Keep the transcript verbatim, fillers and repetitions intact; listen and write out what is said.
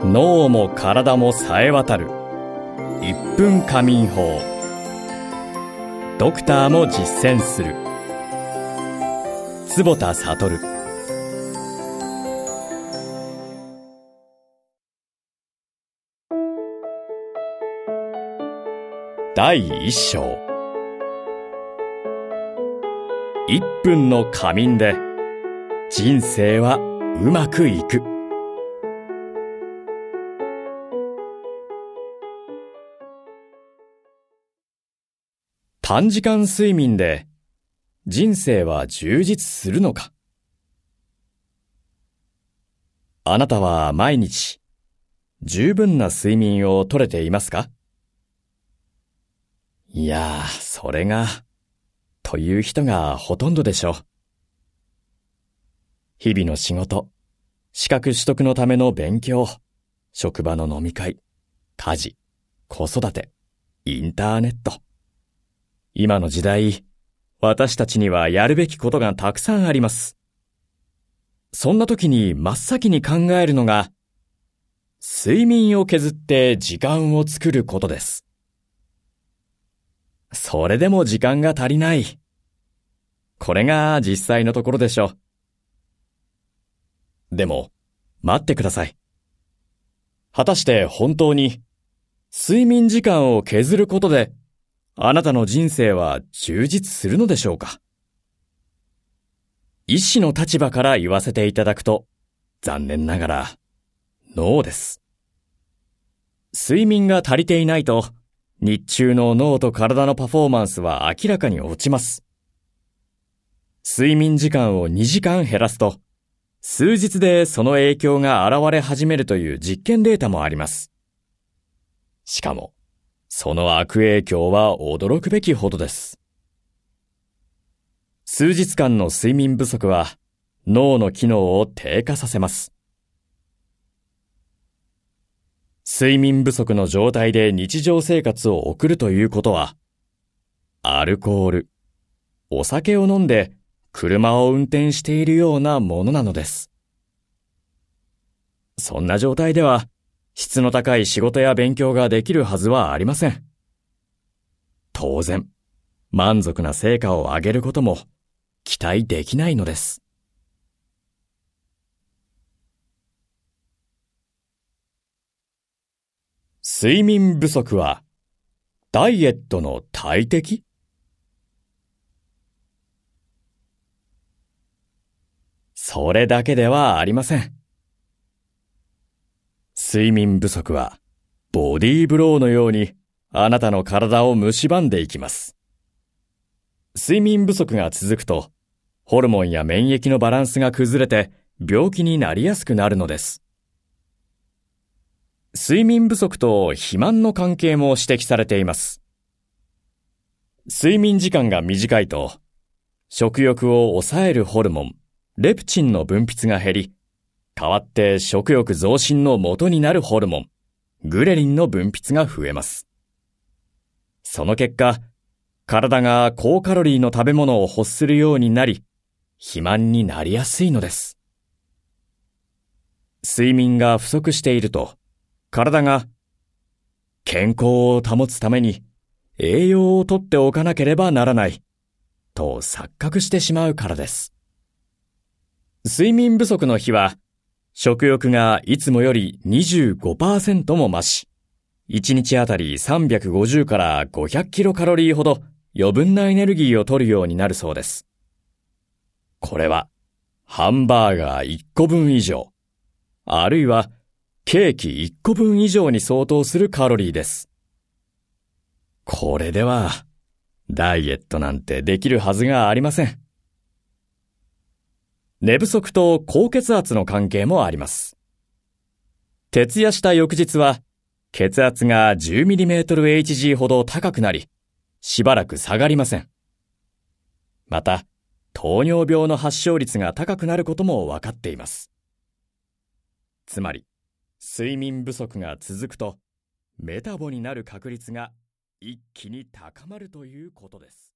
脳も体も冴え渡るいっぷん仮眠法。ドクターも実践する坪田悟。だいいっ章。いっぷんの仮眠で人生はうまくいく。短時間睡眠で人生は充実するのか。あなたは毎日十分な睡眠をとれていますか？いやー、それが、という人がほとんどでしょう。日々の仕事、資格取得のための勉強、職場の飲み会、家事、子育て、インターネット。今の時代、私たちにはやるべきことがたくさんあります。そんな時に真っ先に考えるのが、睡眠を削って時間を作ることです。それでも時間が足りない。これが実際のところでしょう。でも、待ってください。果たして本当に、睡眠時間を削ることで、あなたの人生は充実するのでしょうか？医師の立場から言わせていただくと、残念ながら、ノーです。睡眠が足りていないと、日中の脳と体のパフォーマンスは明らかに落ちます。睡眠時間をにじかん減らすと、数日でその影響が現れ始めるという実験データもあります。しかも、その悪影響は驚くべきほどです。数日間の睡眠不足は脳の機能を低下させます。睡眠不足の状態で日常生活を送るということは、アルコール、お酒を飲んで車を運転しているようなものなのです。そんな状態では、質の高い仕事や勉強ができるはずはありません。当然、満足な成果を上げることも期待できないのです。睡眠不足はダイエットの大敵？それだけではありません。睡眠不足はボディーブローのようにあなたの体を蝕んでいきます。睡眠不足が続くと、ホルモンや免疫のバランスが崩れて病気になりやすくなるのです。睡眠不足と肥満の関係も指摘されています。睡眠時間が短いと、食欲を抑えるホルモン、レプチンの分泌が減り、代わって食欲増進の元になるホルモン、グレリンの分泌が増えます。その結果、体が高カロリーの食べ物を欲するようになり、肥満になりやすいのです。睡眠が不足していると、体が健康を保つために栄養をとっておかなければならない、と錯覚してしまうからです。睡眠不足の日は、食欲がいつもより にじゅうごパーセント も増し、いちにちあたりさんびゃくごじゅうからごひゃくキロカロリーほど余分なエネルギーを取るようになるそうです。これは、ハンバーガーいっこぶん以上、あるいはケーキいっこぶん以上に相当するカロリーです。これでは、ダイエットなんてできるはずがありません。寝不足と高血圧の関係もあります。徹夜した翌日は、血圧が じゅうミリメートルエイチジー ほど高くなり、しばらく下がりません。また、糖尿病の発症率が高くなることもわかっています。つまり、睡眠不足が続くと、メタボになる確率が一気に高まるということです。